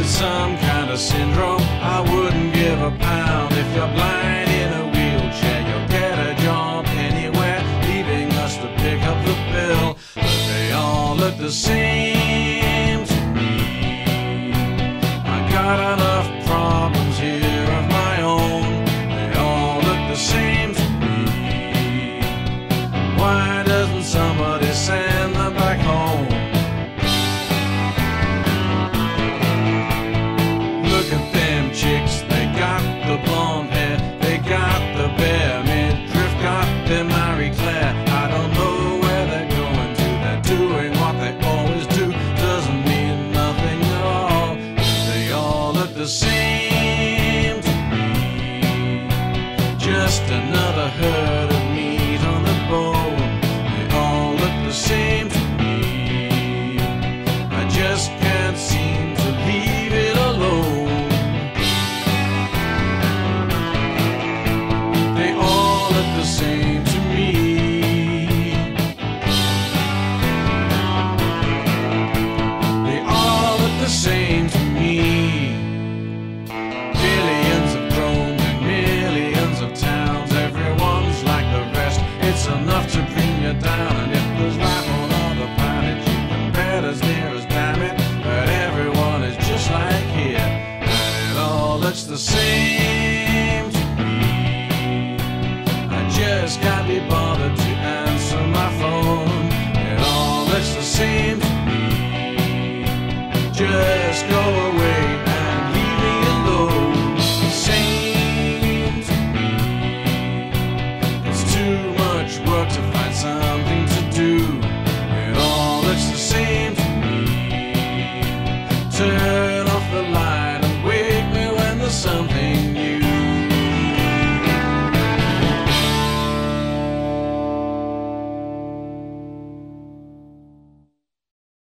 some kind of syndrome. I wouldn't give a pound if you're blind in a wheelchair. You'll get a job anywhere, leaving us to pick up the bill. But they all look the same.